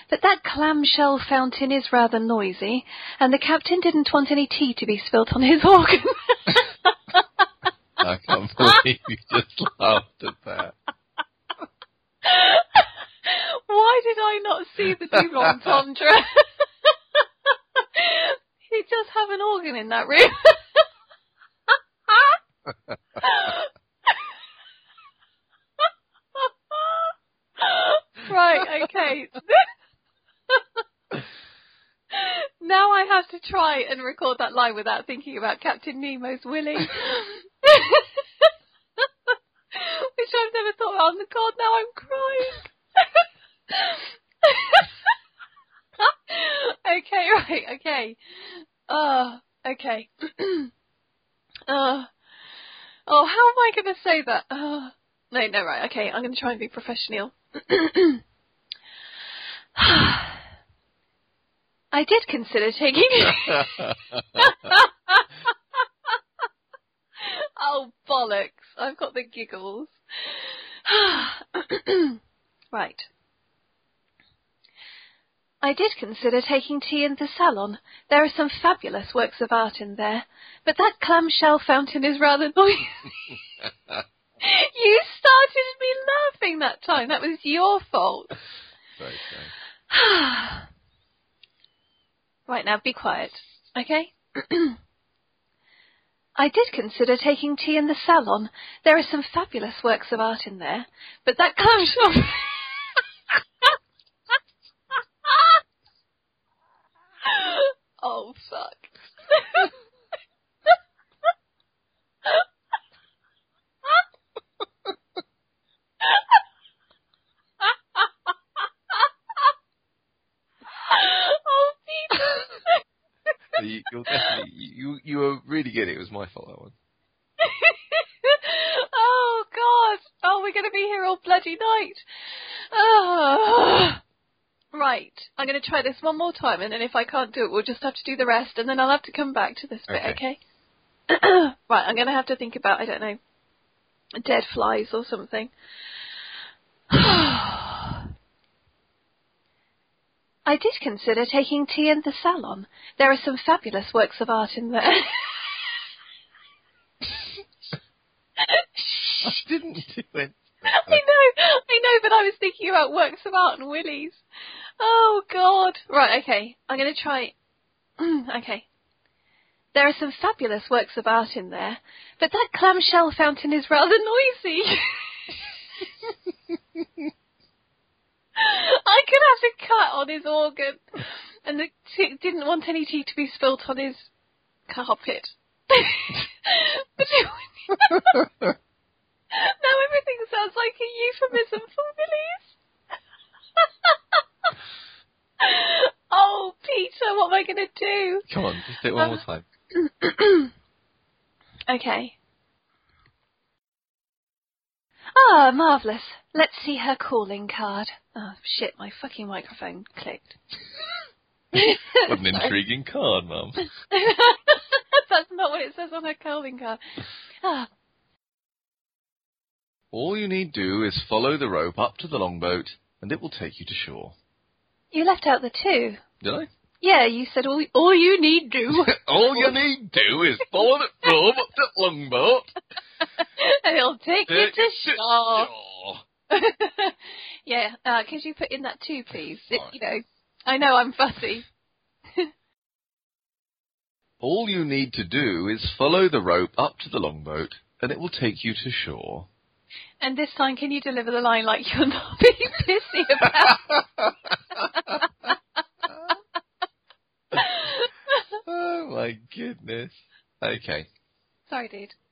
but that clamshell fountain is rather noisy, and the captain didn't want any tea to be spilt on his organ. I can't believe you just laughed at that. Why did I not see the double entendre? You just have an organ in that room. Right, okay. Now I have to try and record that line without thinking about Captain Nemo's Willy. Which I've never thought about. Oh, God, now I'm crying. Okay, right, okay. Okay. Oh, how am I going to say that? No, right, okay, I'm going to try and be professional. I did consider taking... Oh, bollocks. I've got the giggles. Right. I did consider taking tea in the salon. There are some fabulous works of art in there, but that clamshell fountain is rather noisy. You started me laughing that time. That was your fault. Very. Right, now be quiet, okay? I did consider taking tea in the salon. There are some fabulous works of art in there, but that clamshell... Oh, fuck. Oh, Peter. You're definitely... You were really good. It was my fault, that one. Oh, God. Oh, we're going to be here all bloody night. Oh. Right, I'm going to try this one more time, and then if I can't do it, we'll just have to do the rest, and then I'll have to come back to this bit, okay? Right, I'm going to have to think about, I don't know, dead flies or something. I did consider taking tea in the salon. There are some fabulous works of art in there. I didn't do it. I know, but I was thinking about works of art and willies. Oh, God. Right, okay. I'm going to try... Okay. There are some fabulous works of art in there, but that clamshell fountain is rather noisy. I could have to cut on his organ, and didn't want any tea to be spilt on his carpet. Now everything sounds like a euphemism for willies. Oh, Peter, what am I going to do? Come on, just do it one more time. Okay. Ah, marvellous. Let's see her calling card. Oh, shit, my fucking microphone clicked. What an intriguing card, Mum. That's not what it says on her calling card. Ah. All you need do is follow the rope up to the longboat, and it will take you to shore. You left out the two. Did I? Yeah, you said all you need do. All you need do is follow the rope up to the longboat. And it'll take you to shore. Yeah, could you put in that too, please? You know, I know I'm fussy. All you need to do is follow the rope up to the longboat, and it will take you to shore. And this time, can you deliver the line like you're not being pissy about? Oh, my goodness. Okay. Sorry, dude.